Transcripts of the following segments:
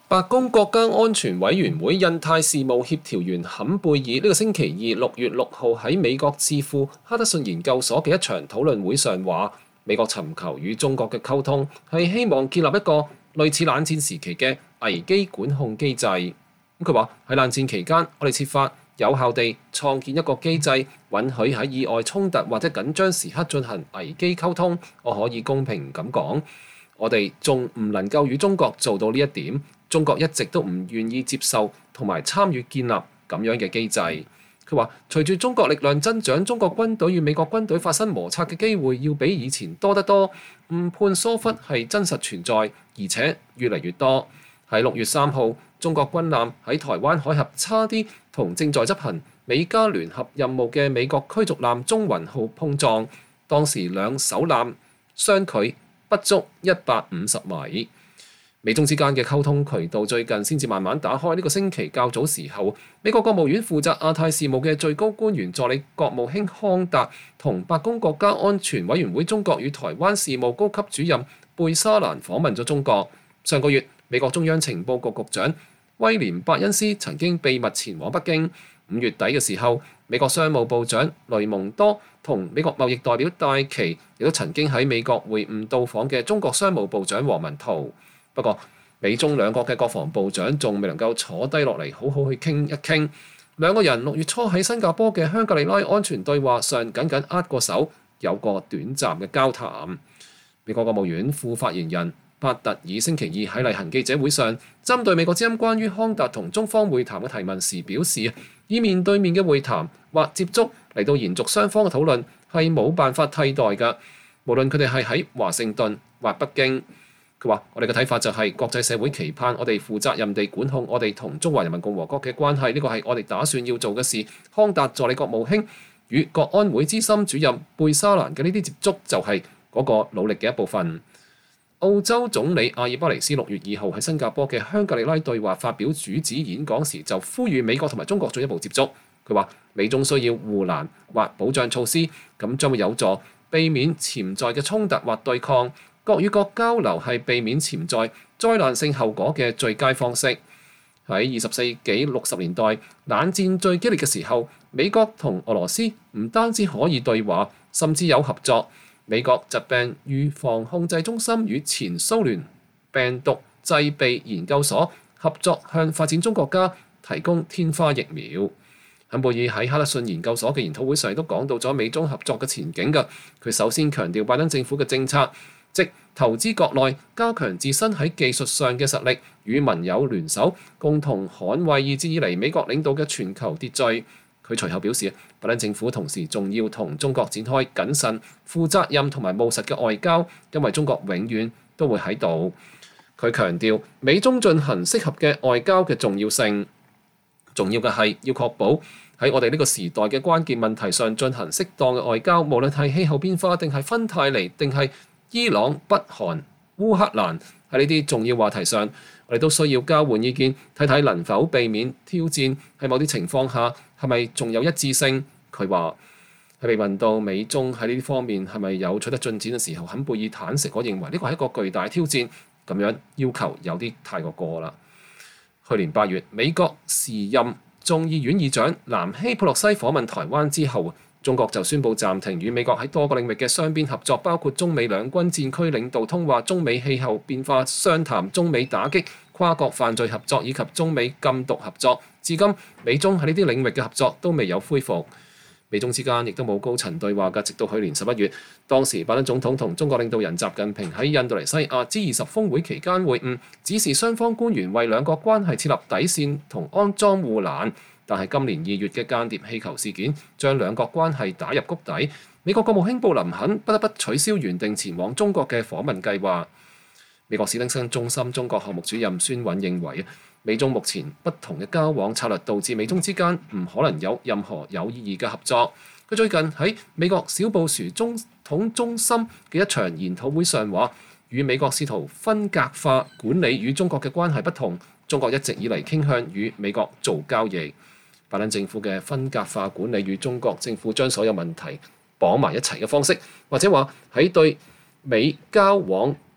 白宮國家安全委員會印太事務協調員坎貝爾呢個星期二6月6號喺美國智庫哈德遜研究所嘅一場討論會上話，美國尋求與中國嘅溝通係希望建立一個類似冷戰時期嘅危機管控機制。佢話喺冷戰期間，我哋設法有效地創建一個機制，允許喺意外衝突或者緊張時刻進行危機溝通。我可以公平咁講，我哋仲唔能夠與中國做到呢一點。中國一直都唔願意接受同埋參與建立咁樣嘅機制。佢話隨住中國力量增長，中國軍隊與美國軍隊發生摩擦嘅機會要比以前多得多。誤判疏忽係真實存在，而且越嚟越多。喺6月3號，中國軍艦喺台灣海峽差啲同正在執行美加聯合任務嘅美國驅逐艦中雲號碰撞，當時兩艘艦相距不足150米。美中之間嘅溝通渠道最近先至慢慢打開。呢個星期較早時候，美國國務院負責亞太事務嘅最高官員助理國務卿康達同白宮國家安全委員會中國與台灣事務高級主任貝沙蘭訪問咗中國。上個月，美國中央情報局局長威廉伯恩斯曾經秘密前往北京。5月底嘅時候，美國商務部長雷蒙多同美國貿易代表戴琪亦都曾經喺美國會晤到訪嘅中國商務部長王文濤。不過，美中兩國嘅國防部長仲未能夠坐低落嚟好好去傾一傾。兩個人6月初喺新加坡嘅香格里拉安全對話上緊緊握過手，有個短暫嘅交談。美國國務院副發言人帕特爾星期二喺例行記者會上，針對美國之音關於康達同中方會談嘅提問時表示，以面對面嘅會談或接觸嚟到延續雙方嘅討論係冇辦法替代㗎，無論佢哋係喺華盛頓或北京。佢話：我哋嘅睇法就係國際社會期盼我哋負責任地管控我哋同中華人民共和國嘅關係，呢個係我哋打算要做嘅事。康達助理國務卿與國安會資深主任貝沙蘭嘅呢啲接觸就係嗰個努力嘅一部分。澳洲總理阿爾巴尼斯6月2號喺新加坡嘅香格里拉對話發表主旨演講時，就呼籲美國同埋中國進一步接觸。佢話：美中需要護欄或保障措施，咁將會有助避免潛在嘅衝突或對抗。國與國交流係避免潛在災難性後果嘅最佳方式。喺20世紀60年代冷戰最激烈嘅時候，美國同俄羅斯唔單止可以對話，甚至有合作。美國疾病預防控制中心與前蘇聯病毒製備研究所合作，向發展中國家提供天花疫苗。坎貝爾喺哈德遜研究所嘅研討會上都講到咗美中合作嘅前景㗎。佢首先強調拜登政府嘅政策，即投資國內，加強自身喺技術上嘅實力，與盟友聯手，共同捍衛一直以嚟美國領導嘅全球秩序。佢隨後表示，拜登政府同時仲要同中國展開謹慎、負責任同埋務實嘅外交，因為中國永遠都會喺度。佢強調美中進行適合嘅外交嘅重要性。重要嘅係要確保喺我哋呢個時代嘅關鍵問題上進行適當嘅外交，無論係氣候變化定係芬太尼定係伊朗、北韓、烏克蘭，喺呢啲重要話題上，我哋都需要交換意見，睇睇能否避免挑戰。喺某啲情況下，係咪仲有一致性？佢話喺被問到美中喺呢啲方面係咪有取得進展嘅時候，坎貝爾坦誠我認為呢個係一個巨大挑戰，咁樣要求有啲太過啦。去年8月，美國時任眾議院議長南希佩洛西訪問台灣之後，中國就宣布暫停與美國喺多個領域嘅雙邊合作，包括中美兩軍戰區領導通話、中美氣候變化商談、中美打擊跨國犯罪合作以及中美禁毒合作。至今，美中喺呢啲領域嘅合作都未有恢復。美中之間亦都冇高層對話嘅，直到去年11月，當時拜登總統同中國領導人習近平喺印度尼西亞 G20 峰會期間會晤，指示雙方官員為兩國關係設立底線同安裝護欄。但係今年2月嘅間諜氣球事件將兩國關係打入谷底，美國國務卿布林肯不得不取消原定前往中國嘅訪問計劃。美國史丁生中心中國項目主任孫韻認為，美中目前不同嘅交往策略導致美中之間唔可能有任何有意義嘅合作。佢最近喺美國小布殊總統中心嘅一場研討會上話，與美國試圖分隔化管理與中國嘅關係不同，中國一直以嚟傾向與美國做交易。拜登政府嘅分隔化管理與中國政府將所有問題綁埋一齊嘅方式，或者話喺對美交往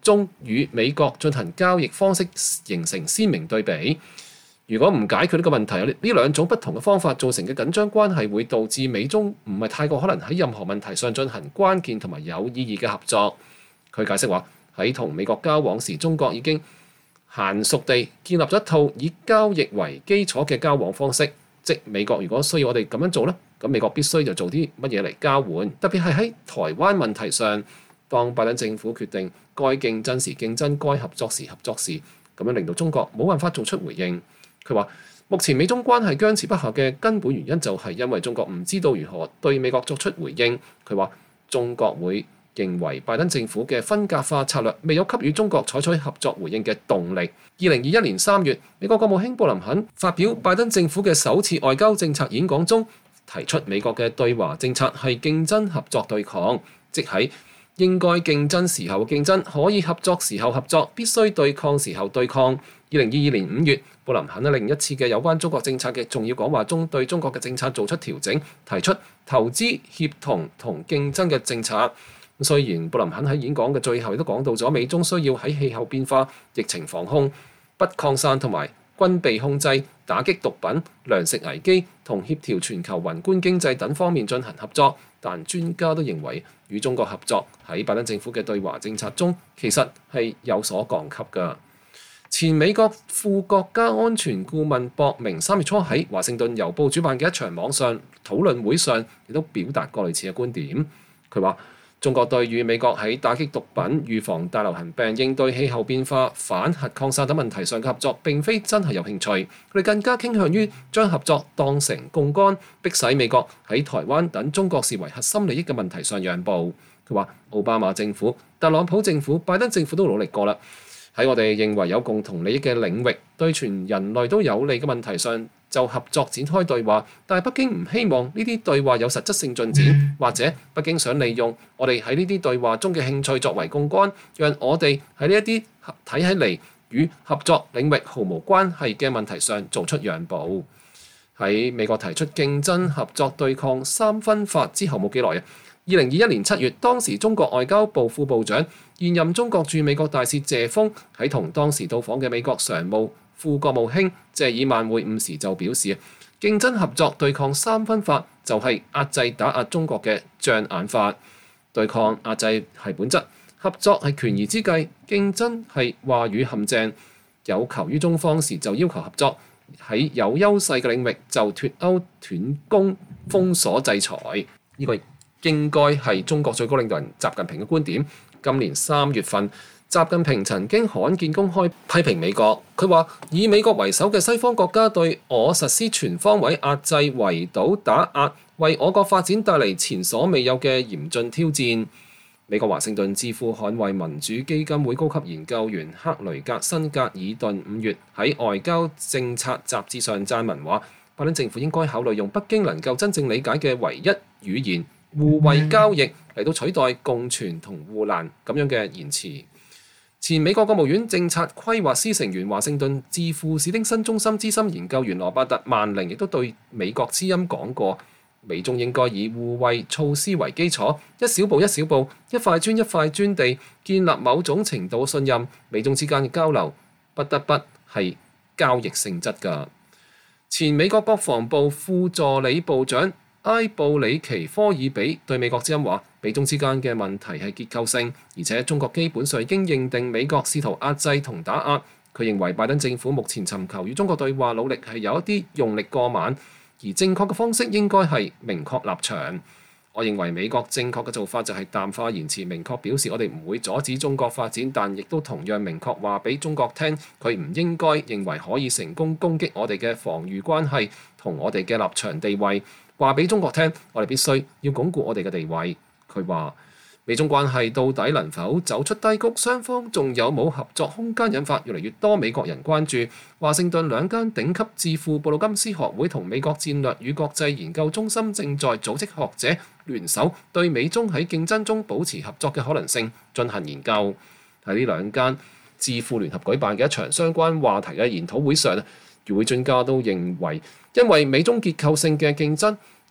中與美國進行交易方式形成鮮明對比。如果唔解決呢個問題，呢兩種不同嘅方法造成嘅緊張關係會導致美中唔係太過可能喺任何問題上進行關鍵同埋有意義嘅合作。佢解釋話，喺同美國交往時，中國已經嫻熟地建立咗一套以交易為基礎嘅交往方式，即美國如果需要我哋咁樣做咧，咁美國必須就做啲乜嘢嚟交換。特別係喺台灣問題上，當拜登政府決定該競爭時競爭，該合作時合作時，咁樣令到中國冇辦法做出回應。佢話：目前美中關係僵持不下嘅根本原因就係因為中國唔知道如何對美國作出回應。佢話中國會認為拜登政府嘅分隔化策略未有給予中國採取合作回應嘅動力。2021年3月，美國國務卿布林肯發表拜登政府嘅首次外交政策演講中，提出美國嘅對華政策係競爭合作對抗，即係應該競爭時候競爭，可以合作時候合作，必須對抗時候對抗。2022年5月，布林肯喺另一次嘅有關中國政策嘅重要講話中，對中國嘅政策做出調整，提出投資、協同同競爭嘅政策。雖然布林肯喺演講嘅最後亦都講到咗美中需要喺氣候變化、疫情防控、不擴散同埋軍備控制、打擊毒品、糧食危機同協調全球宏觀經濟等方面進行合作，但專家都認為與中國合作喺拜登政府嘅對華政策中其實係有所降級㗎。前美國副國家安全顧問博明3月初喺華盛頓郵報主辦嘅一場網上討論會上，亦都表達過類似嘅觀點。佢話：中國對與美國喺打擊毒品、預防大流行病、應對氣候變化、反核擴散等問題上嘅合作並非真係有興趣，佢哋更加傾向於將合作當成槓桿，迫使美國喺台灣等中國視為核心利益嘅問題上讓步。佢話：奧巴馬政府、特朗普政府、拜登政府都努力過啦。喺我哋認為有共同利益嘅領域，對全人類都有利嘅問題上，就合作展開對話。但係北京唔希望呢啲對話有實質性進展，或者北京想利用我哋喺呢啲對話中嘅興趣作為槓桿，讓我哋喺呢一啲睇起嚟與合作領域毫無關係嘅問題上做出讓步。喺美國提出競爭合作對抗三分法之後冇幾耐，2021年7月，當時中國外交部副部長、現任中國駐美國大使謝鋒喺同當時到訪嘅美國常務副國務卿謝爾曼會晤時就表示，競爭合作對抗三分法就係壓制打壓中國嘅障眼法。對抗壓制係本質，合作係權宜之計，競爭係話語陷阱。有求於中方時就要求合作，喺有優勢嘅領域就脫鈎斷供封鎖制裁。呢個應該係中國最高領導人習近平嘅觀點。今年3月份，習近平曾經罕見公開批評美國。佢話：以美國為首嘅西方國家對我實施全方位壓制、圍堵、打壓，為我國發展帶嚟前所未有嘅嚴峻挑戰。美國華盛頓智庫捍衛民主基金會高級研究員克雷格辛格爾頓5月喺外交政策雜誌上撰文話：拜登政府應該考慮用北京能夠真正理解嘅唯一語言互惠交易嚟到取代共存同護欄咁樣嘅言辭。前美國國務院政策規劃司成員、華盛頓智庫史丁森中心資深研究員羅伯特曼寧亦都對美國之音講過，美中應該以互惠措施為基礎，一小步一小步、一塊磚一塊磚地建立某種程度嘅信任。美中之間嘅交流不得不係交易性質㗎。前美國國防部副助理部長埃布里奇科爾比對美國之音話：美中之間嘅問題係結構性，而且中國基本上已經認定美國試圖壓制同打壓。佢認為拜登政府目前尋求與中國對話努力係有一啲用力過猛，而正確嘅方式應該係明確立場。我認為美國正確嘅做法就係淡化言辭，明確表示我哋唔會阻止中國發展，但亦都同樣明確話俾中國聽，佢唔應該認為可以成功攻擊我哋嘅防禦關係同我哋嘅立場地位。話俾中國聽，我哋必須要鞏固我哋嘅地位。佢話美中關係到底能否走出低谷，雙方仲有冇合作空間，引發越嚟越多美國人關注。華盛頓兩間頂級智庫布魯金斯學會同美國戰略與國際研究中心正在組織學者聯手，對美中喺競爭中保持合作嘅可能性進行研究。喺呢兩間智庫聯合舉辦嘅一場相關話題嘅研討會上，與會專家都認為，因為美中結構性嘅競爭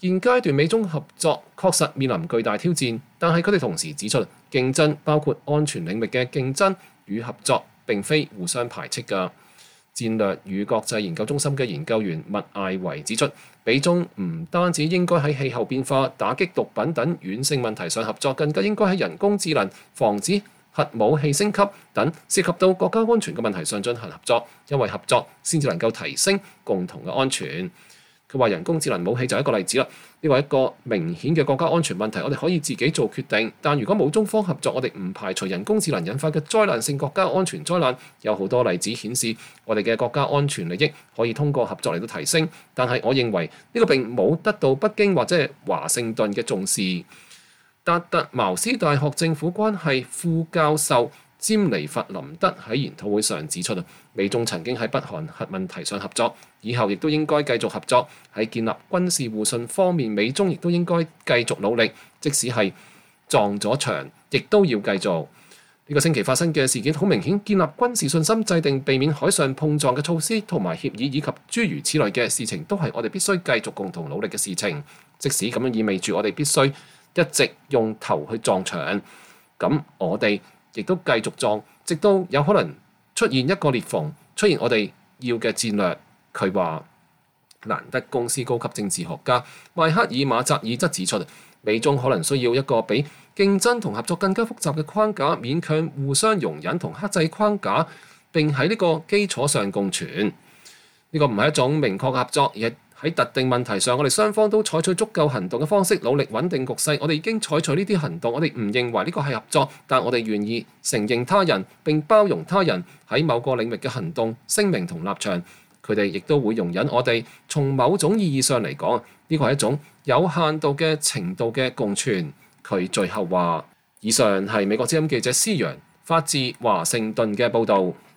現階段美中合作確實面臨巨大挑戰，但係佢哋同時指出，競爭包括安全領域嘅競爭與合作並非互相排斥㗎。戰略與國際研究中心嘅研究員麥艾維指出，美中唔單止應該喺氣候變化、打擊毒品等軟性問題上合作，更加應該喺人工智能、防止核武器升級等涉及到國家安全嘅問題上進行合作，因為合作先至能夠提升共同嘅安全。佢話人工智能武器就係一個例子啦，呢個係一個明顯嘅國家安全問題，我哋可以自己做決定，但如果冇中方合作，我哋唔排除人工智能引發嘅災難性國家安全災難。有好多例子顯示，我哋嘅國家安全利益可以通過合作嚟到提升，但係我認為呢個並冇得到北京或者係華盛頓嘅重視。達特茅斯大學政府關係副教授詹尼弗林德喺研討會上指出，美中曾經喺北韓核問題上合作，以後亦都應該繼續合作。喺建立軍事互信方面，美中亦都應該繼續努力，即使係撞咗牆，亦都要繼續。呢個星期發生嘅事件好明顯，建立軍事信心、制定避免海上碰撞嘅措施同埋協議，以及諸如此類嘅事情，都係我哋必須繼續共同努力嘅事情。即使咁樣意味住我哋必須一直用頭去撞牆，咁我哋亦都繼續撞，直到有可能出現一個裂縫，出現我哋要嘅戰略。佢話，蘭德公司高級政治學家邁克爾馬扎爾則指出，美中可能需要一個比競爭同合作更加複雜嘅框架，勉強互相容忍同克制框架，並喺呢個基礎上共存。呢個唔係一種明確合作，而係喺特定問題上，我哋雙方都採取足夠行動嘅方式，努力穩定局勢。我哋已經採取呢啲行動，我哋唔認為呢個係合作，但我哋願意承認他人並包容他人喺某個領域嘅行動、聲明同立場。佢哋亦都會容忍我哋。從某種意義上嚟講，呢個係一種有限度嘅程度嘅共存。佢最後話：以上係美國之音記者施揚發自華盛頓嘅報導。